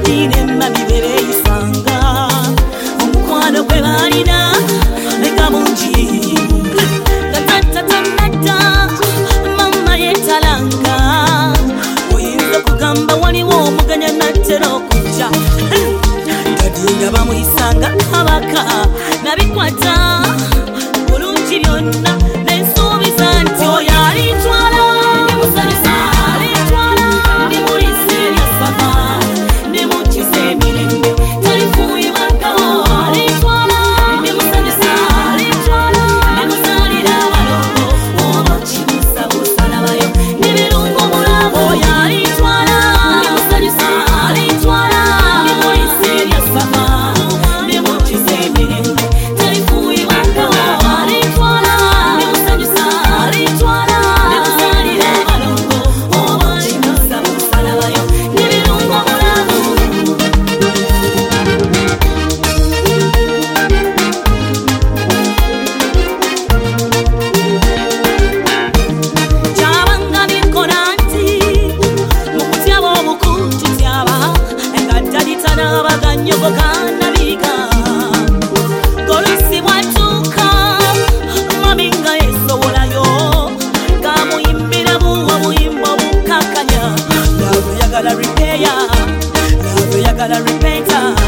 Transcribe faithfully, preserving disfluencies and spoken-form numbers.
ine mami bere isanga omukwano gwe balina leka mungi tatatatanata mama yetalanga oyinza kugamba waliwo omuganya natera okujja kadinga bamuyisanga kabaka nabikwata bulungi byonna nensuubiza nti oyo alitwala ndimusanyusa alitwala ndimulisa ebyasaba ndimukiza emirembe talifuuyibwagawo alitwala ndimusanyusa alitwala ndimusalira abalongo oba kimusabusa nabayo n'ebirungo mulabo oyo alitwala ndimusanyusa alitwala ndimulisa ebyasaba ndimukiza emirembe talifuuyibwagawo alitwala ndimusanyusa alitwala ndimusalira abalongo oba kimusabusa nabayo n'ebirungo mulabo kyabanga bikola nti mukutyaba obukutu tyaba nga talitanabaga nnyoko kanabiga golusi bwatuuka mami nga yesowolayo kamuyimbira buwa buyimba bukakanya love yagala repeya love yagala repeta